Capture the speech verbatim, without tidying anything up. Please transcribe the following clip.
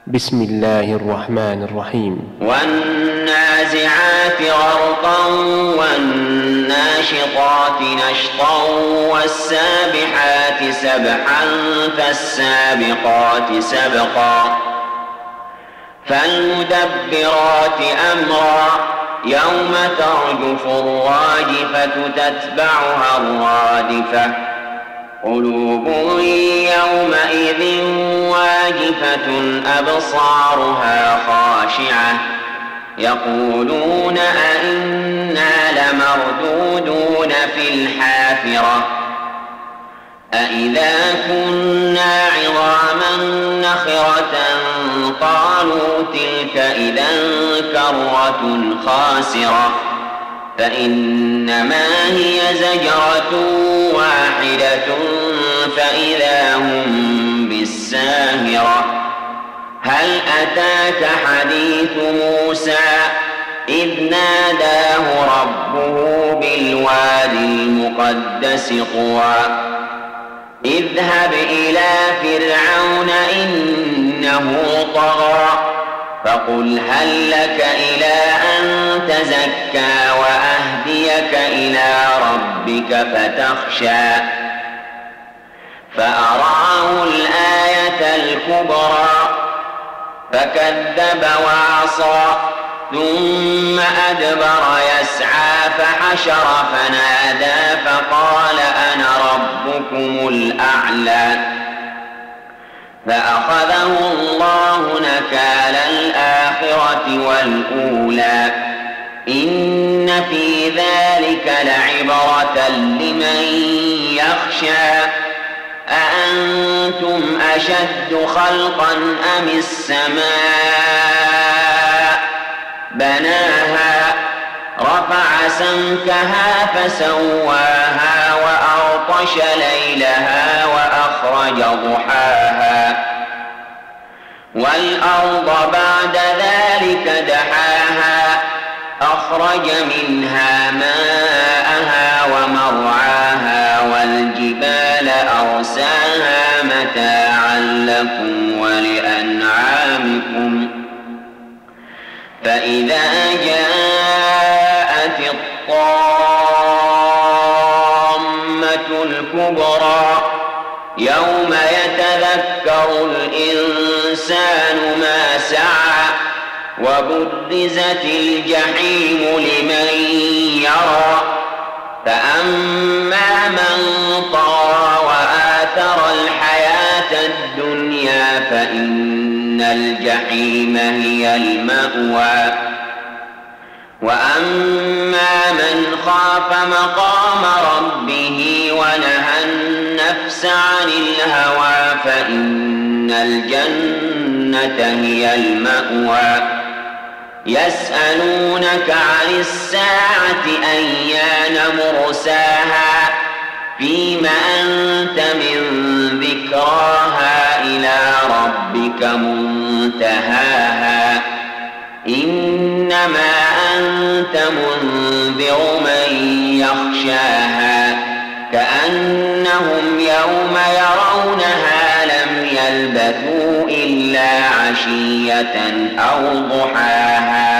بسم الله الرحمن الرحيم. والنازعات غرقا والناشطات نشطا والسابحات سبحا فالسابقات سبقا فالمدبرات أمرا يوم ترجف الراجفة تتبعها الرادفة قلوب يومئذ واجفة أبصارها خاشعة يقولون أئنا لمردودون في الحافرة أئذا كنا عظاما نخرة قالوا تلك إذا كرة خاسرة فإنما هي زجرة واحدة فإذا هم بالساهرة هل أتاك حديث موسى إذ ناداه ربه بالوادي المقدس طوى اذهب إلى فرعون إنه طغى فقل هل لك إلى أن تزكى وأهديك إلى ربك فتخشى فأراه الآية الكبرى فكذب وعصى ثم أدبر يسعى فحشر فنادى فقال أنا ربكم الأعلى فأخذه الله نكال الآخرة والأولى إن في ذلك لعبرة لمن يخشى أأنتم أشد خلقا أم السماء بناها رفع سمكها فسواها وأغطش ليلها وأخرج ضحاها والأرض بعد ذلك دحاها أخرج منها ماءها ومرعاها والجبال أرساها متاعا لكم ولأنعامكم فإذا جاءت الطامة الكبرى يوم يتذكر الإنسان ما سعى وبرزت الجحيم لمن يرى فأما من طغى وآثر الحياة الدنيا فإن الجحيم هي المأوى وأما من خاف مقام ربه ونهى النفس عن الهوى فإن الجنة هي المأوى يسألونك عن الساعة أيان مرساها فيم أنت من ذكراها إلى ربك منتهاها إنما أنت منذر من يخشاها كأنهم يوم يرونها لم يلبثوا إلا عشية أو ضحاها